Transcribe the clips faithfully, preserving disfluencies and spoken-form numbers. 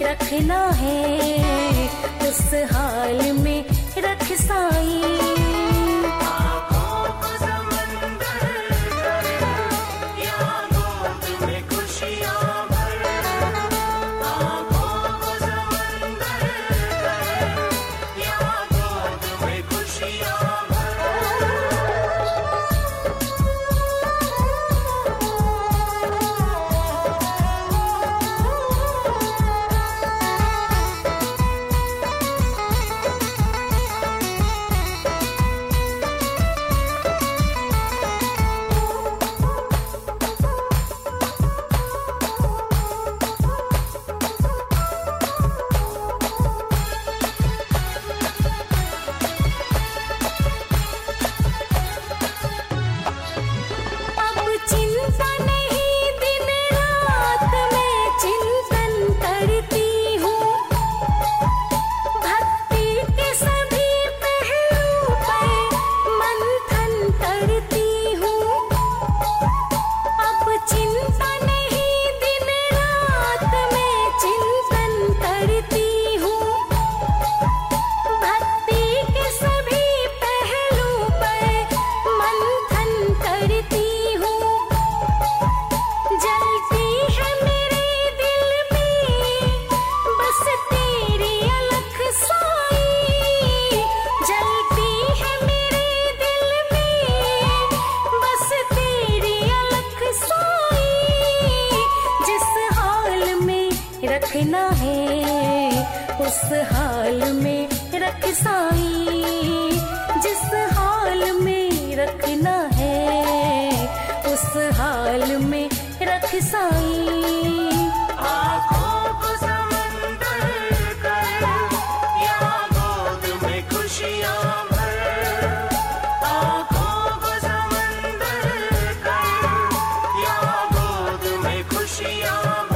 रखना है, उस हाल में रख साईं। रखना है, उस हाल में रख साईं। जिस हाल में रखना है, उस हाल में रख साईं। आँखों को समंदर कर, या गोद में खुशियाँ भर। आँखों को समंदर कर, या गोद में खुशियाँ भर।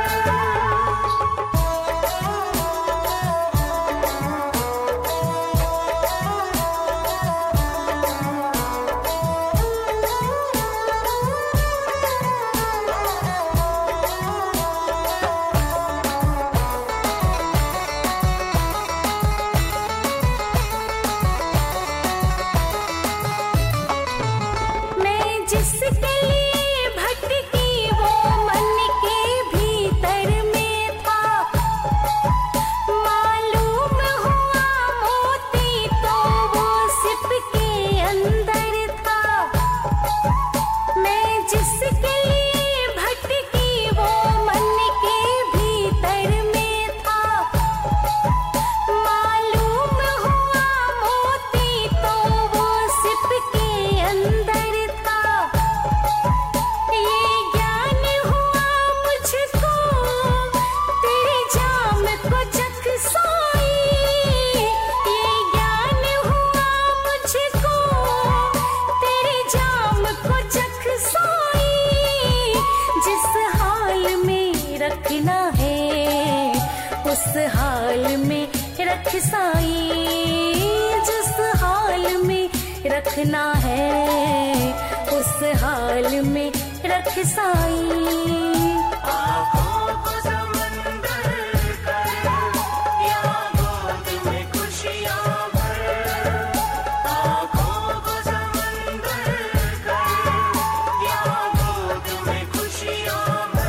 रखना है, उस हाल में रख साईं। जिस हाल में रखना है, उस हाल में रख साईं। आँखों को समंदर कर, या गोद में खुशियाँ भर। आँखों को समंदर कर, या गोद में खुशियाँ भर।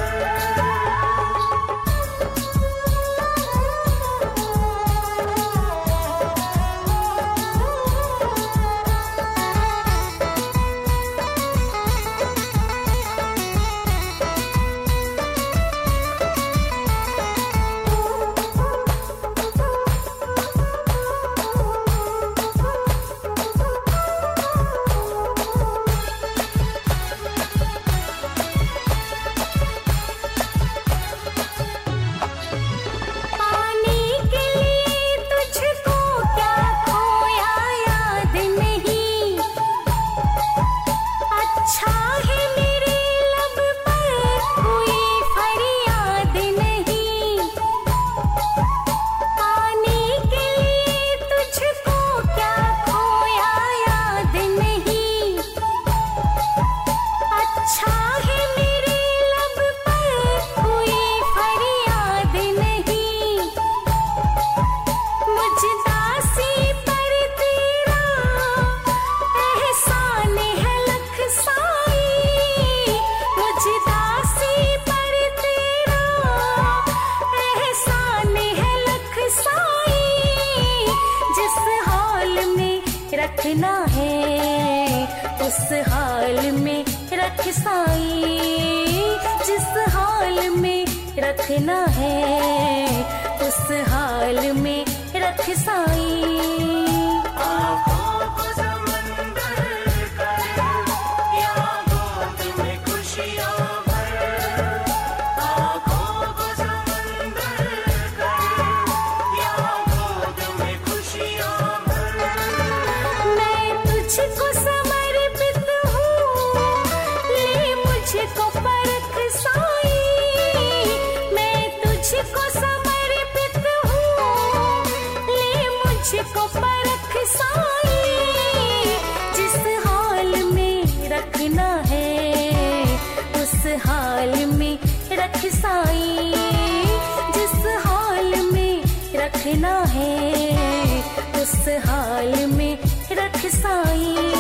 रखना है, उस हाल में रख साईं। जिस हाल में रखना है, उस हाल में रख साईं। आँखों को समंदर कर, या गोद में खुशियाँ भर। आँखों को समंदर कर, या गोद में खुशियाँ भर। मैं तुझको समर्पित हूँ, ले मुझको परख साईं। मैं तुझको समर्पित हूँ, ले मुझको परख साईं। जिस हाल में रखना है, उस हाल में रख साईं। जिस हाल में रखना है, उस हाल में रख साईं।